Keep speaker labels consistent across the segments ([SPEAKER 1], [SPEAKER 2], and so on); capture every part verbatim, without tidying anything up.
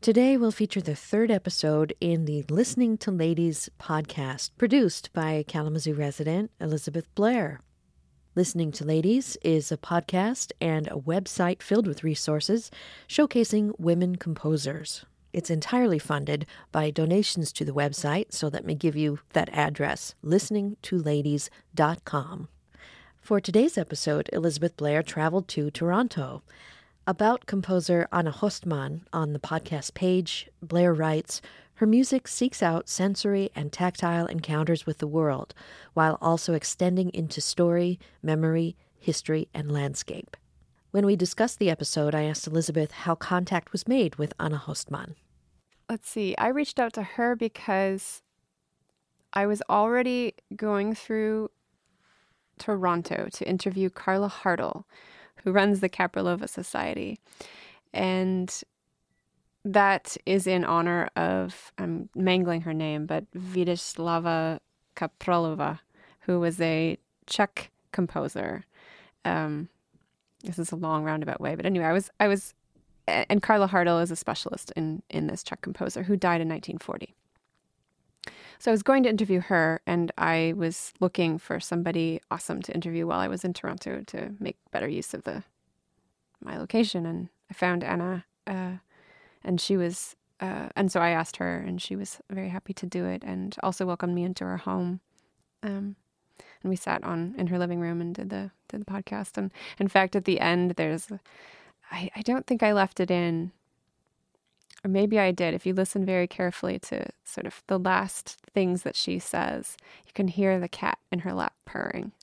[SPEAKER 1] Today we'll feature the third episode in the Listening to Ladies podcast, produced by Kalamazoo resident Elizabeth Blair. Listening to Ladies is a podcast and a website filled with resources showcasing women composers. It's entirely funded by donations to the website, so let me give you that address, listening to ladies dot com. For today's episode, Elizabeth Blair traveled to Toronto. About composer Anna Hostman on the podcast page, Blair writes, her music seeks out sensory and tactile encounters with the world, while also extending into story, memory, history, and landscape. When we discussed the episode, I asked Elizabeth how contact was made with Anna Hostman.
[SPEAKER 2] Let's see. I reached out to her because I was already going through Toronto to interview Carla Hartle, who runs the Kapralova Society. And that is in honor of, I'm mangling her name, but Vítězslava Kapralova, who was a Czech composer. Um, this is a long roundabout way, but anyway, I was, I was, and Carla Hartle is a specialist in, in this Czech composer who died in nineteen forty. So I was going to interview her, and I was looking for somebody awesome to interview while I was in Toronto to make better use of the my location. And I found Anna, uh, and she was, uh, and so I asked her, and she was very happy to do it, and also welcomed me into her home. Um, and we sat on in her living room and did the did the podcast. And in fact, at the end, there's, I, I don't think I left it in. Or maybe I did. If you listen very carefully to sort of the last things that she says, you can hear the cat in her lap purring.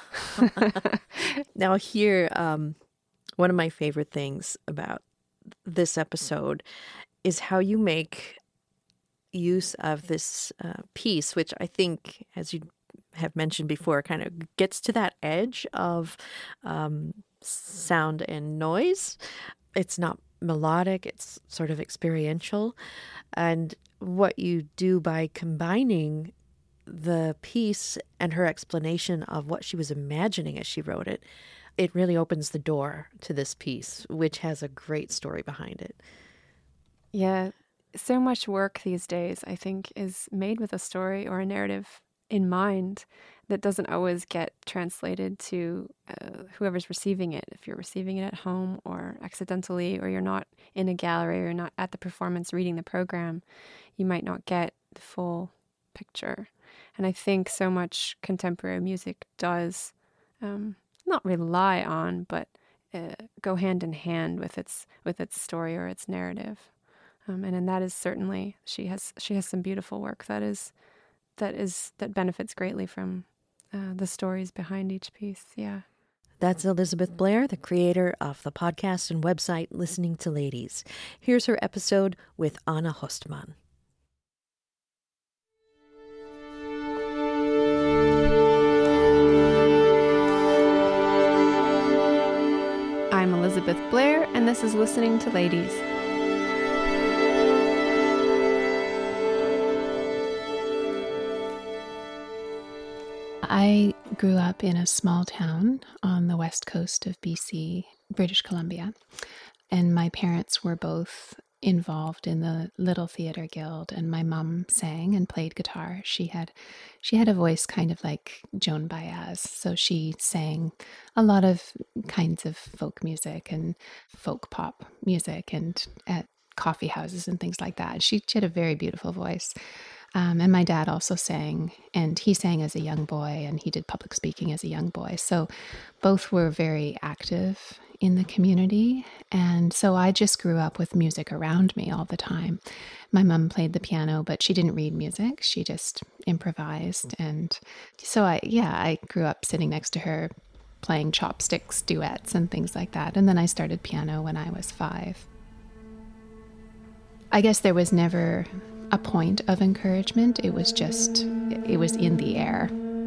[SPEAKER 1] Now here, um, one of my favorite things about this episode is how you make use of this uh, piece, which I think, as you have mentioned before, kind of gets to that edge of um, sound and noise. It's not melodic, it's sort of experiential. And what you do by combining the piece and her explanation of what she was imagining as she wrote it, it really opens the door to this piece, which has a great story behind it.
[SPEAKER 2] Yeah, so much work these days, I think, is made with a story or a narrative in mind that doesn't always get translated to uh, whoever's receiving it. If you're receiving it at home or accidentally, or you're not in a gallery or you're not at the performance reading the program, you might not get the full picture. And I think so much contemporary music does um, not rely on, but uh, go hand in hand with its with its story or its narrative. Um, and and that is certainly, she has she has some beautiful work that is that is that benefits greatly from uh, the stories behind each piece. Yeah.
[SPEAKER 1] That's Elizabeth Blair, the creator of the podcast and website Listening to Ladies. Here's her episode with Anna Hostman.
[SPEAKER 2] I'm Elizabeth Blair, and this is Listening to Ladies.
[SPEAKER 3] I grew up in a small town on the west coast of B C, British Columbia, and my parents were both involved in the Little Theatre Guild, and my mom sang and played guitar. She had she had a voice kind of like Joan Baez, so she sang a lot of kinds of folk music and folk pop music and at coffee houses and things like that. She, she had a very beautiful voice. Um, and my dad also sang, and he sang as a young boy, and he did public speaking as a young boy. So both were very active in the community. And so I just grew up with music around me all the time. My mom played the piano, but she didn't read music. She just improvised. And so I, yeah, I grew up sitting next to her playing chopsticks, duets, and things like that. And then I started piano when I was five. I guess there was never a point of encouragement. It was just, it was in the air.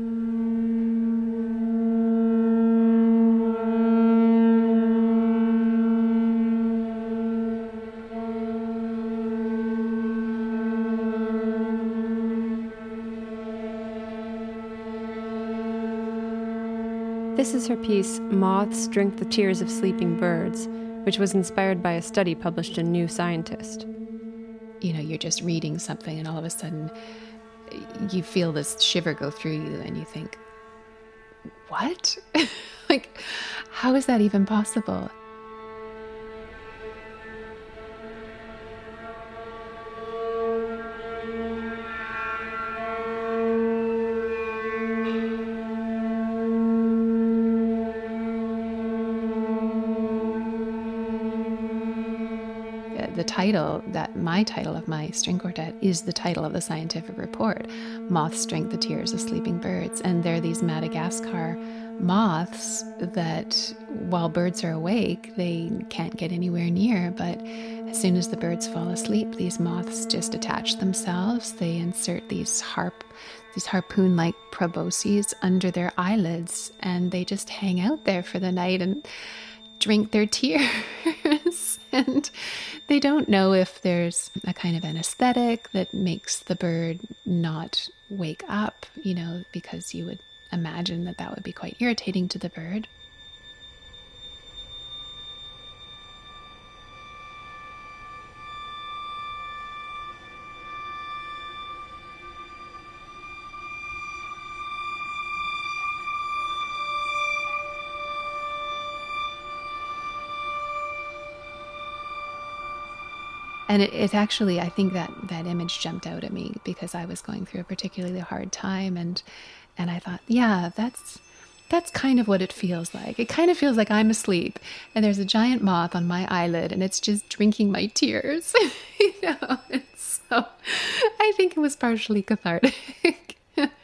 [SPEAKER 2] This is her piece, Moths Drink the Tears of Sleeping Birds, which was inspired by a study published in New Scientist.
[SPEAKER 3] you know, you're just reading something and all of a sudden you feel this shiver go through you and you think, what? Like, how is that even possible? The title, that my title of my string quartet is the title of the scientific report, Moths Drink the Tears of Sleeping Birds. And they're these Madagascar moths that while birds are awake, they can't get anywhere near. But as soon as the birds fall asleep, these moths just attach themselves. They insert these harp, these harpoon-like proboscis under their eyelids, and they just hang out there for the night and drink their tears. And they don't know if there's a kind of anesthetic that makes the bird not wake up, you know, because you would imagine that that would be quite irritating to the bird. And it, it actually, I think that that image jumped out at me because I was going through a particularly hard time, and and I thought, yeah, that's that's kind of what it feels like. It kind of feels like I'm asleep and there's a giant moth on my eyelid and it's just drinking my tears. You know, and so I think it was partially cathartic.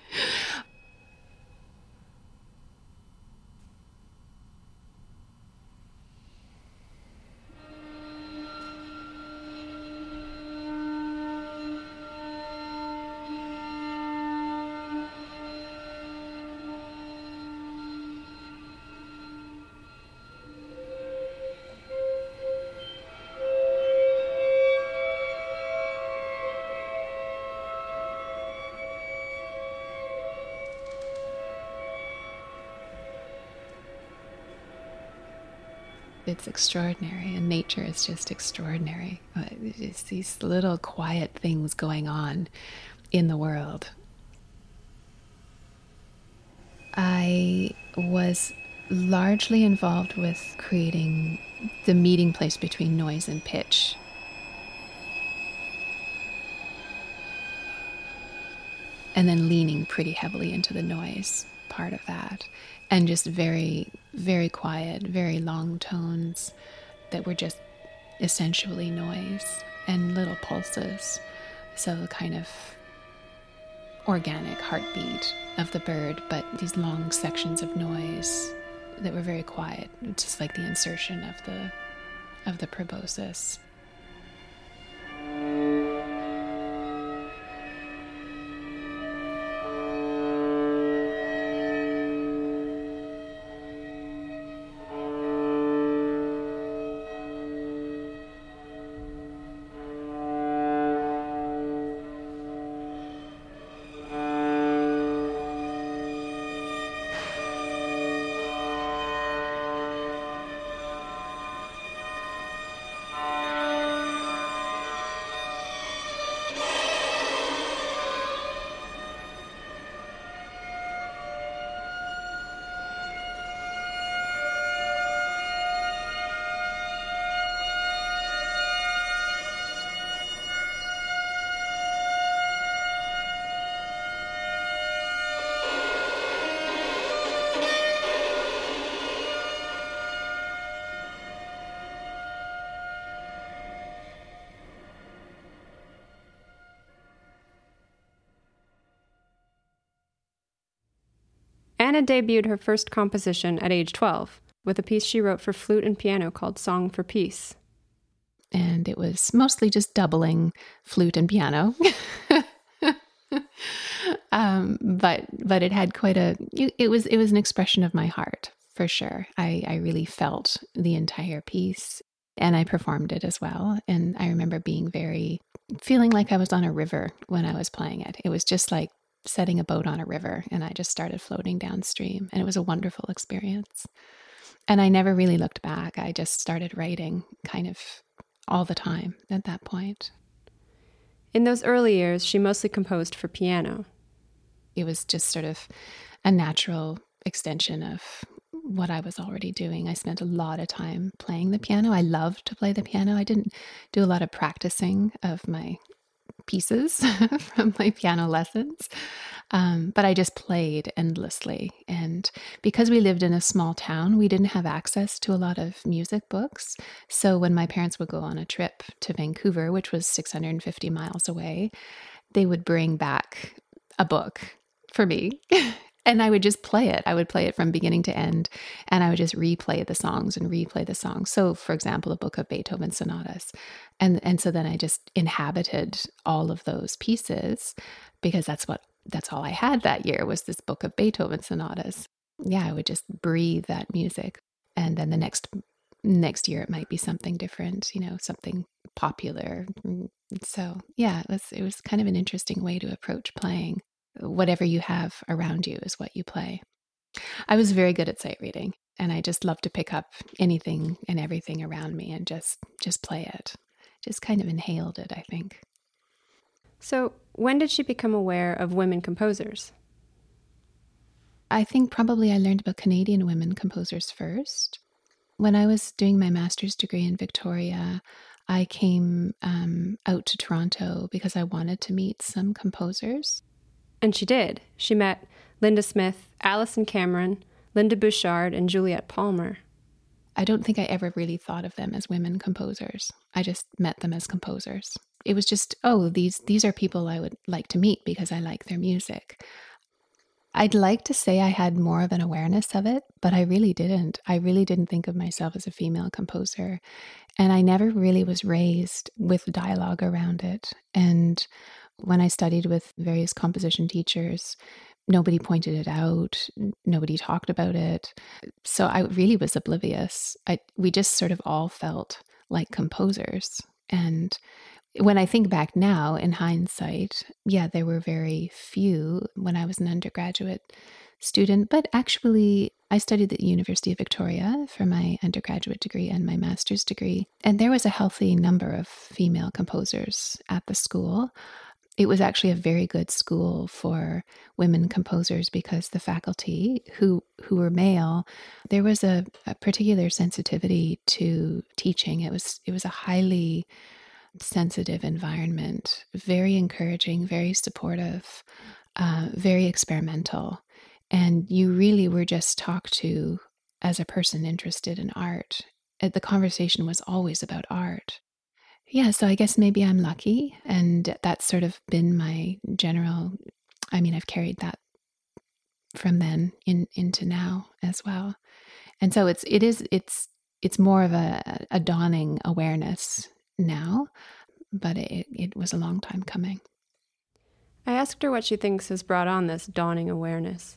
[SPEAKER 3] It's extraordinary, and nature is just extraordinary. It's these little quiet things going on in the world. I was largely involved with creating the meeting place between noise and pitch. And then leaning pretty heavily into the noise part of that. And just very, very quiet, very long tones that were just essentially noise and little pulses. So kind of organic heartbeat of the bird, but these long sections of noise that were very quiet, just like the insertion of the of the proboscis.
[SPEAKER 2] Anna debuted her first composition at age twelve with a piece she wrote for flute and piano called Song for Peace.
[SPEAKER 3] And it was mostly just doubling flute and piano. um, but but it had quite a, it was it was an expression of my heart, for sure. I, I really felt the entire piece, and I performed it as well. And I remember being very, feeling like I was on a river when I was playing it. It was just like setting a boat on a river, and I just started floating downstream, and it was a wonderful experience. And I never really looked back. I just started writing kind of all the time at that point.
[SPEAKER 2] In those early years, she mostly composed for piano.
[SPEAKER 3] It was just sort of a natural extension of what I was already doing. I spent a lot of time playing the piano. I loved to play the piano. I didn't do a lot of practicing of my pieces from my piano lessons, um, but I just played endlessly. And because we lived in a small town, we didn't have access to a lot of music books. So when my parents would go on a trip to Vancouver, which was six hundred fifty miles away, they would bring back a book for me. And I would just play it. I would play it from beginning to end, and I would just replay the songs and replay the songs. So, for example, a book of Beethoven sonatas. And and so then I just inhabited all of those pieces, because that's what that's all I had that year was this book of Beethoven sonatas. Yeah, I would just breathe that music. And then the next next year it might be something different, you know, something popular. So, yeah, it was it was kind of an interesting way to approach playing. Whatever you have around you is what you play. I was very good at sight reading, and I just loved to pick up anything and everything around me and just just play it. Just kind of inhaled it, I think.
[SPEAKER 2] So when did she become aware of women composers?
[SPEAKER 3] I think probably I learned about Canadian women composers first. When I was doing my master's degree in Victoria, I came um, out to Toronto because I wanted to meet some composers.
[SPEAKER 2] And she did. She met Linda Smith, Alison Cameron, Linda Bouchard, and Juliette Palmer.
[SPEAKER 3] I don't think I ever really thought of them as women composers. I just met them as composers. It was just, oh, these these are people I would like to meet because I like their music. I'd like to say I had more of an awareness of it, but I really didn't. I really didn't think of myself as a female composer. And I never really was raised with dialogue around it. And when I studied with various composition teachers, nobody pointed it out. Nobody talked about it. So I really was oblivious. I, we just sort of all felt like composers. And when I think back now, in hindsight, yeah, there were very few when I was an undergraduate student. But actually, I studied at the University of Victoria for my undergraduate degree and my master's degree. And there was a healthy number of female composers at the school. It was actually a very good school for women composers because the faculty, who who were male, there was a, a particular sensitivity to teaching. It was it was a highly sensitive environment, very encouraging, very supportive, uh, very experimental. And you really were just talked to as a person interested in art. The conversation was always about art. Yeah, so I guess maybe I'm lucky, and that's sort of been my general, I mean, I've carried that from then in into now as well. And so it's it is it's it's more of a, a dawning awareness now, but it, it was a long time coming.
[SPEAKER 2] I asked her what she thinks has brought on this dawning awareness.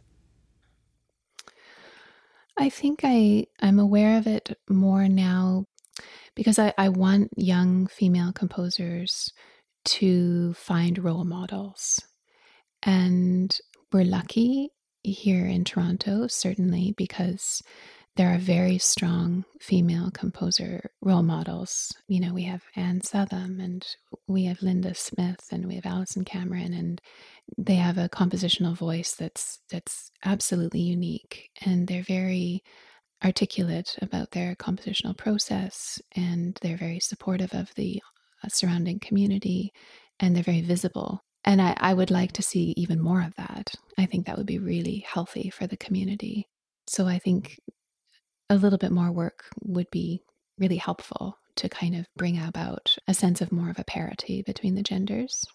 [SPEAKER 3] I think I, I'm aware of it more now because I, I want young female composers to find role models. And we're lucky here in Toronto, certainly, because there are very strong female composer role models. You know, we have Anne Southam, and we have Linda Smith, and we have Alison Cameron, and they have a compositional voice that's that's absolutely unique, and they're very articulate about their compositional process, and they're very supportive of the surrounding community, and they're very visible. And I, I would like to see even more of that. I think that would be really healthy for the community. So I think a little bit more work would be really helpful to kind of bring about a sense of more of a parity between the genders.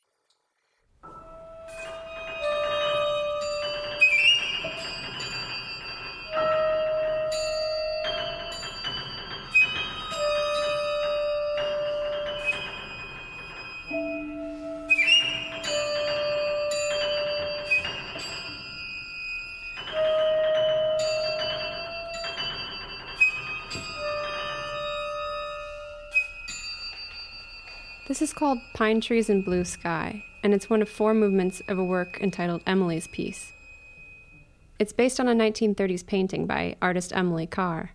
[SPEAKER 2] This is called Pine Trees and Blue Sky, and it's one of four movements of a work entitled Emily's Piece. It's based on a nineteen thirties painting by artist Emily Carr.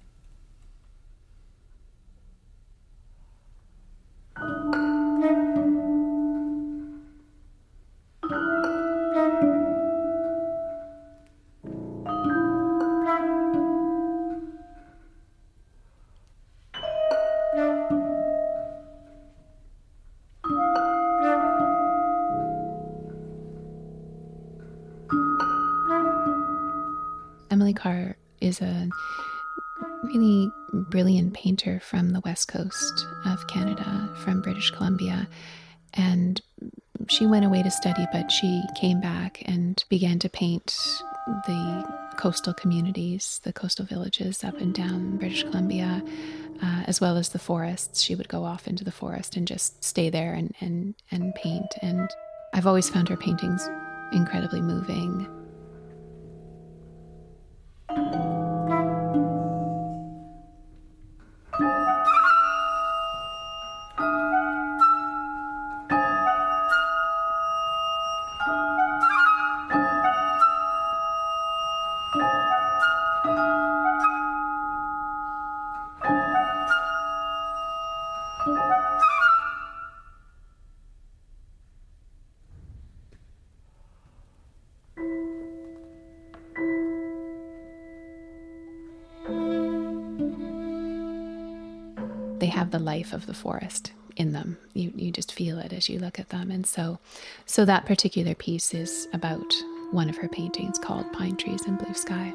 [SPEAKER 3] Carr is a really brilliant painter from the west coast of Canada, from British Columbia. And she went away to study, but she came back and began to paint the coastal communities, the coastal villages up and down British Columbia, uh, as well as the forests. She would go off into the forest and just stay there and, and, and paint. And I've always found her paintings incredibly moving. They have the life of the forest in them. You you just feel it as you look at them. And so so that particular piece is about one of her paintings called Pine Trees and Blue Sky.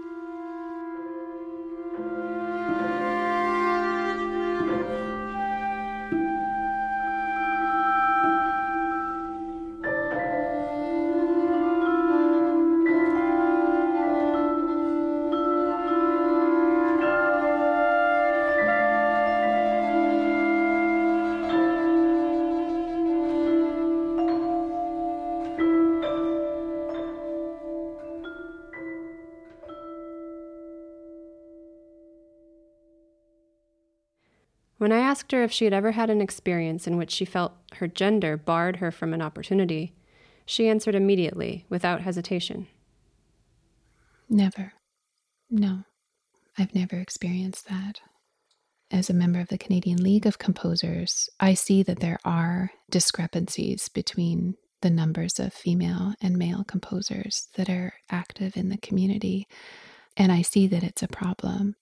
[SPEAKER 2] When I asked her if she had ever had an experience in which she felt her gender barred her from an opportunity, she answered immediately, without hesitation.
[SPEAKER 3] Never. No, I've never experienced that. As a member of the Canadian League of Composers, I see that there are discrepancies between the numbers of female and male composers that are active in the community, and I see that it's a problem.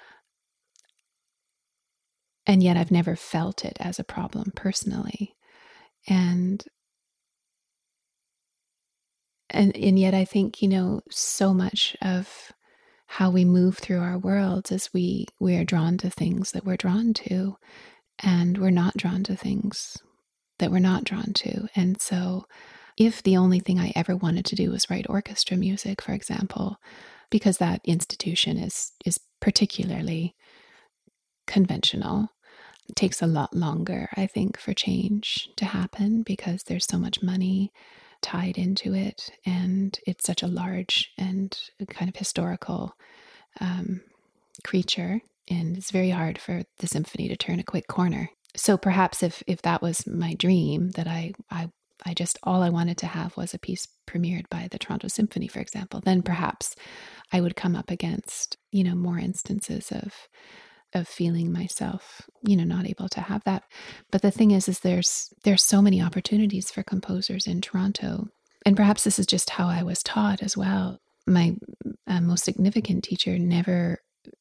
[SPEAKER 3] And yet I've never felt it as a problem personally. And, and and yet I think, you know, so much of how we move through our worlds is we, we are drawn to things that we're drawn to, and we're not drawn to things that we're not drawn to. And so if the only thing I ever wanted to do was write orchestra music, for example, because that institution is is particularly conventional. It takes a lot longer, I think, for change to happen because there's so much money tied into it, and it's such a large and kind of historical um, creature, and it's very hard for the symphony to turn a quick corner. So perhaps if if that was my dream, that I I I just all I wanted to have was a piece premiered by the Toronto Symphony, for example, then perhaps I would come up against, you know, more instances of of feeling myself, you know, not able to have that. But the thing is, is there's, there's so many opportunities for composers in Toronto. And perhaps this is just how I was taught as well. My uh, most significant teacher never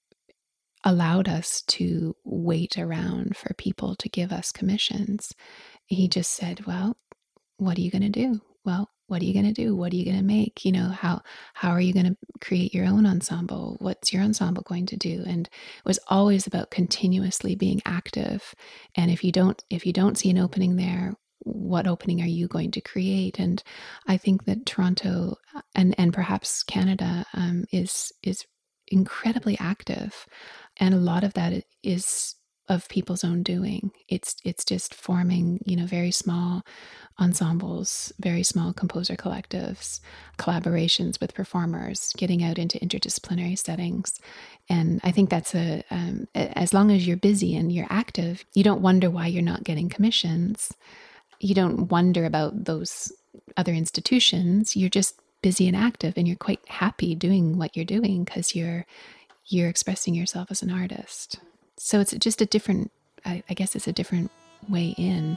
[SPEAKER 3] allowed us to wait around for people to give us commissions. He just said, well, what are you going to do? Well, what are you going to do? What are you going to make? You know, how, how are you going to create your own ensemble? What's your ensemble going to do? And it was always about continuously being active. And if you don't, if you don't see an opening there, what opening are you going to create? And I think that Toronto and, and perhaps Canada um, is, is incredibly active. And a lot of that is of people's own doing. It's it's just forming, you know, very small ensembles, very small composer collectives, collaborations with performers, getting out into interdisciplinary settings. And I think that's a, um, as long as you're busy and you're active, you don't wonder why you're not getting commissions. You don't wonder about those other institutions. You're just busy and active, and you're quite happy doing what you're doing because you're you're expressing yourself as an artist. So it's just a different, I, I guess it's a different way in.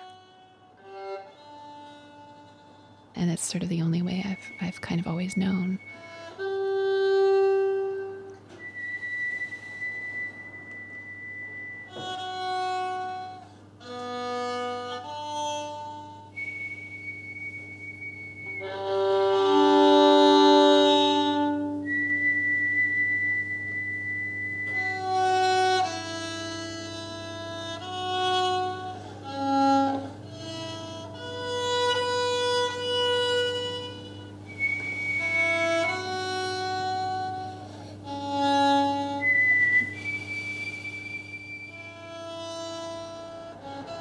[SPEAKER 3] And it's sort of the only way I've I've kind of always known.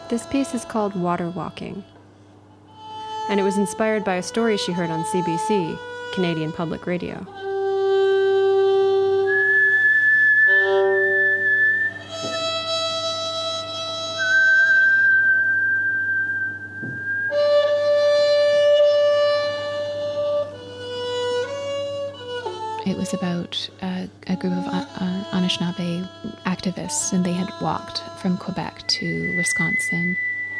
[SPEAKER 2] This piece is called Water Walking, and it was inspired by a story she heard on C B C, Canadian Public Radio.
[SPEAKER 3] It was about a, a group of uh, Anishinaabe activists, and they had walked from Quebec to Wisconsin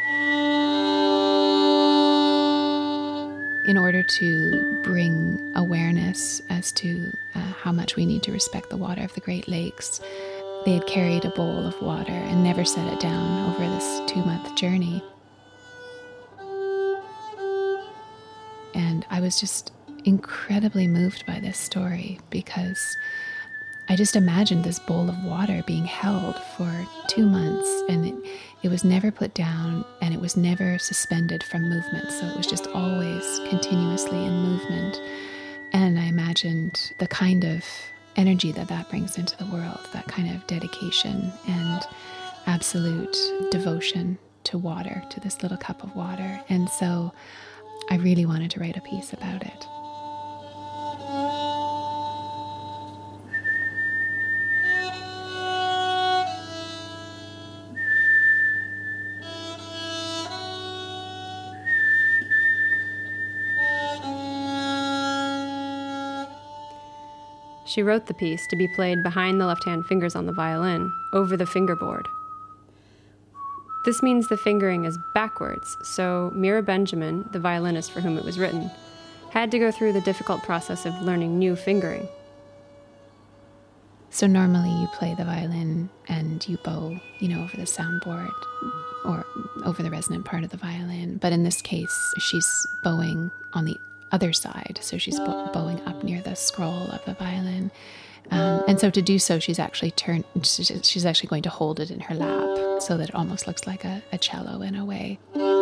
[SPEAKER 3] in order to bring awareness as to uh, how much we need to respect the water of the Great Lakes. They had carried a bowl of water and never set it down over this two-month journey. And I was just incredibly moved by this story because I just imagined this bowl of water being held for two months and it, it was never put down and it was never suspended from movement. So it was just always continuously in movement. And I imagined the kind of energy that that brings into the world, that kind of dedication and absolute devotion to water, to this little cup of water. And so I really wanted to write a piece about it.
[SPEAKER 2] She wrote the piece to be played behind the left-hand fingers on the violin, over the fingerboard. This means the fingering is backwards, so Mira Benjamin, the violinist for whom it was written, had to go through the difficult process of learning new fingering.
[SPEAKER 3] So normally you play the violin and you bow, you know, over the soundboard or over the resonant part of the violin. But in this case, she's bowing on the other side. So she's bow- bowing up near the scroll of the violin. Um, and so to do so, she's actually turned, she's actually going to hold it in her lap so that it almost looks like a, a cello in a way.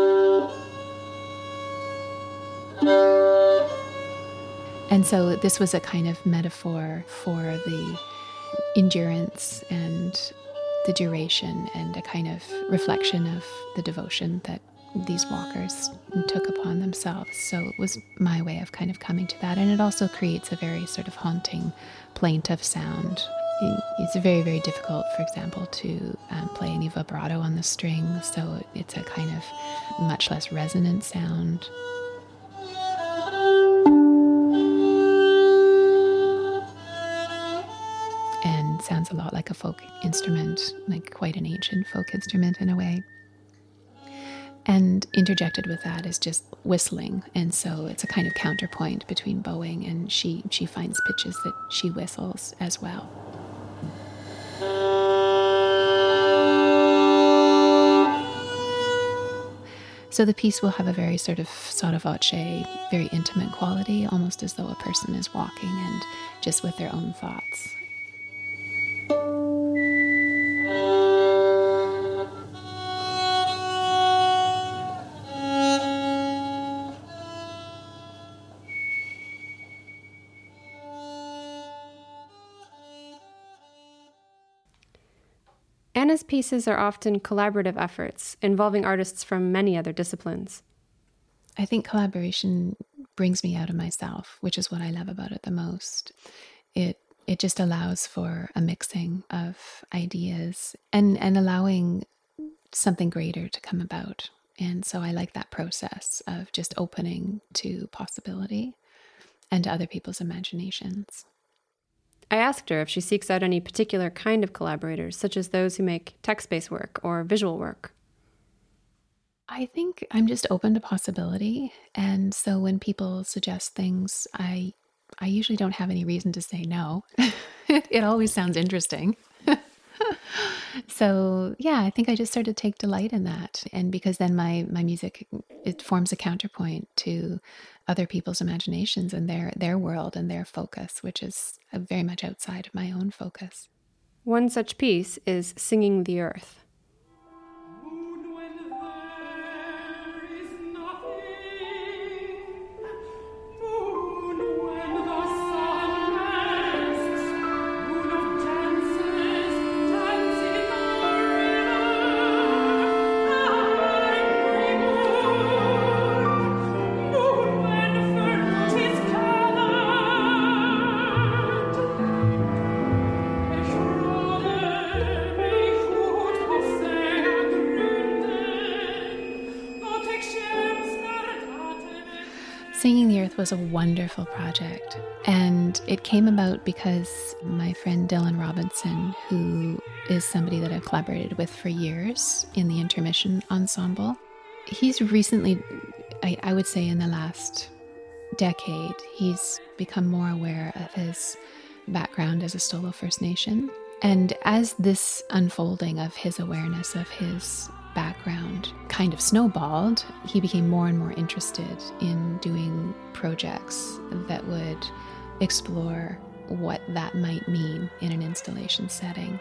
[SPEAKER 3] And so this was a kind of metaphor for the endurance and the duration and a kind of reflection of the devotion that these walkers took upon themselves. So it was my way of kind of coming to that. And it also creates a very sort of haunting, plaintive sound. It's very, very difficult, for example, to um, play any vibrato on the strings. So it's a kind of much less resonant sound. And sounds a lot like a folk instrument, like quite an ancient folk instrument in a way. And interjected with that is just whistling. And so it's a kind of counterpoint between bowing, and she, she finds pitches that she whistles as well. So the piece will have a very sort of sotto voce, very intimate quality, almost as though a person is walking and just with their own thoughts.
[SPEAKER 2] Anna's pieces are often collaborative efforts involving artists from many other disciplines.
[SPEAKER 3] I think collaboration brings me out of myself, which is what I love about it the most. It it just allows for a mixing of ideas and, and allowing something greater to come about. And so I like that process of just opening to possibility and to other people's imaginations.
[SPEAKER 2] I asked her if she seeks out any particular kind of collaborators, such as those who make text-based work or visual work.
[SPEAKER 3] I think I'm just open to possibility. And so when people suggest things, I I usually don't have any reason to say no. It always sounds interesting. So yeah, I think I just sort of take delight in that. And because then my, my music, it forms a counterpoint to other people's imaginations and their, their world and their focus, which is very much outside of my own focus.
[SPEAKER 2] One such piece is Singing the Earth.
[SPEAKER 3] Singing the Earth was a wonderful project, and it came about because my friend Dylan Robinson, who is somebody that I've collaborated with for years in the Intermission Ensemble, he's recently, I, I would say in the last decade, he's become more aware of his background as a Stolo First Nation. And as this unfolding of his awareness of his background kind of snowballed, he became more and more interested in doing projects that would explore what that might mean in an installation setting.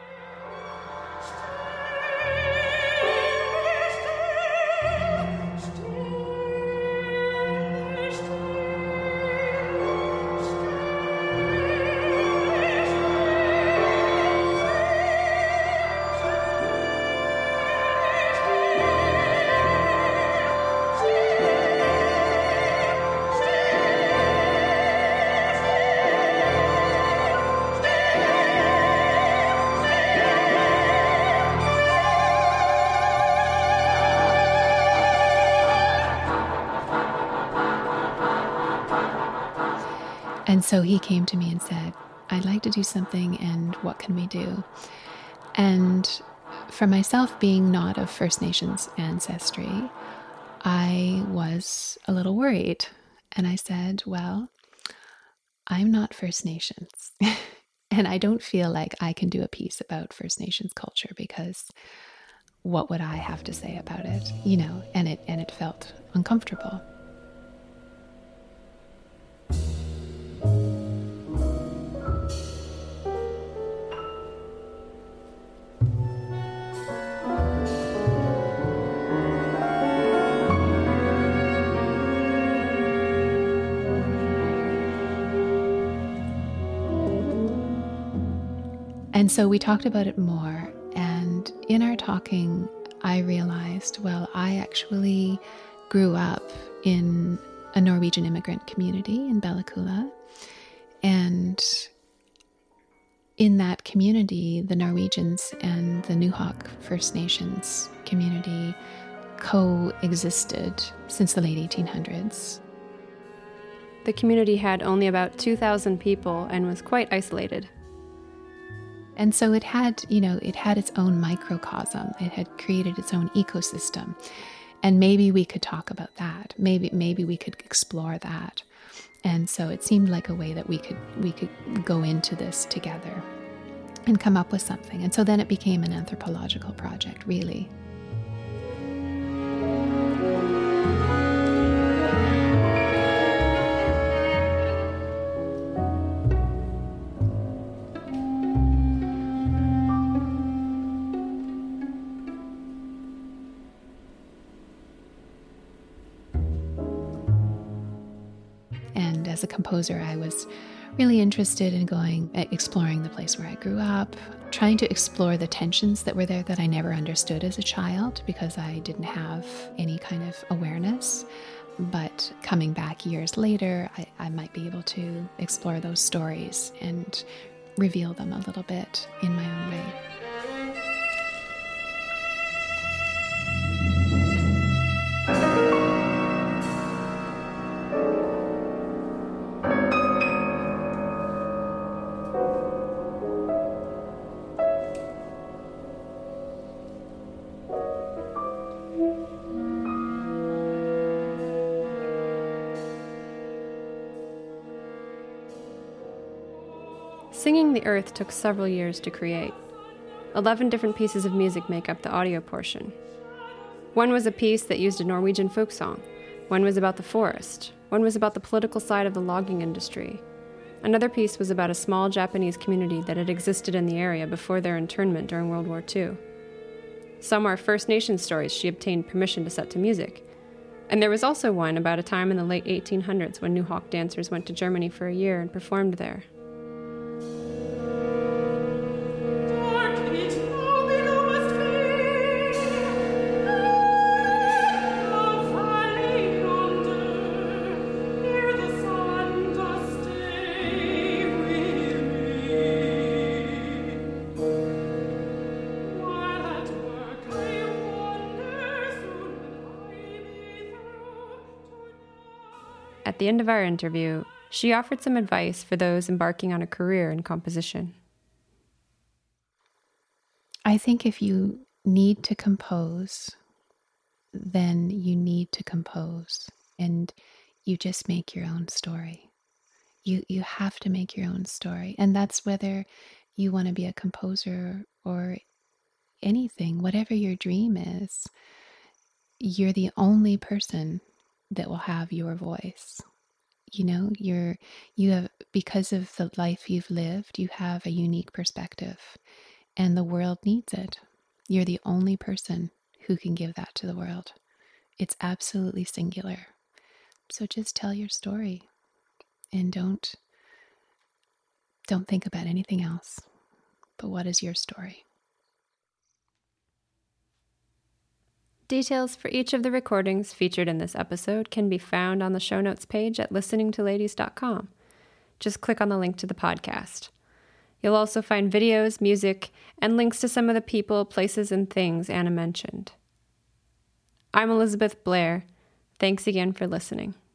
[SPEAKER 3] And so he came to me and said, I'd like to do something, and what can we do? And for myself, being not of First Nations ancestry, I was a little worried. And I said, well, I'm not First Nations. And I don't feel like I can do a piece about First Nations culture, because what would I have to say about it? You know, and it and it felt uncomfortable. And so we talked about it more, and in our talking, I realized, well, I actually grew up in a Norwegian immigrant community in Bella Coola, and in that community, the Norwegians and the Nuxalk First Nations community coexisted since the late eighteen hundreds.
[SPEAKER 2] The community had only about two thousand people and was quite isolated.
[SPEAKER 3] And so it had, you know, it had its own microcosm. It had created its own ecosystem. And maybe we could talk about that. Maybe maybe we could explore that. And so it seemed like a way that we could we could go into this together and come up with something. And so then it became an anthropological project, really. As a composer, I was really interested in going, exploring the place where I grew up, trying to explore the tensions that were there that I never understood as a child because I didn't have any kind of awareness. But coming back years later, I, I might be able to explore those stories and reveal them a little bit in my own way.
[SPEAKER 2] Singing the Earth took several years to create. Eleven different pieces of music make up the audio portion. One was a piece that used a Norwegian folk song. One was about the forest. One was about the political side of the logging industry. Another piece was about a small Japanese community that had existed in the area before their internment during World War Two. Some are First Nations stories she obtained permission to set to music. And there was also one about a time in the late eighteen hundreds when Nuxalk dancers went to Germany for a year and performed there. At the end of our interview, she offered some advice for those embarking on a career in composition.
[SPEAKER 3] I think if you need to compose, then you need to compose, and you just make your own story. You you have to make your own story, and that's whether you want to be a composer or anything, whatever your dream is. You're the only person that will have your voice. You know, you're you have, because of the life you've lived, you have a unique perspective, and the world needs it. You're the only person who can give that to the world. It's absolutely singular. So just tell your story, and don't don't think about anything else. But what is your story?
[SPEAKER 2] Details for each of the recordings featured in this episode can be found on the show notes page at listening to ladies dot com. Just click on the link to the podcast. You'll also find videos, music, and links to some of the people, places, and things Anna mentioned. I'm Elizabeth Blair. Thanks again for listening.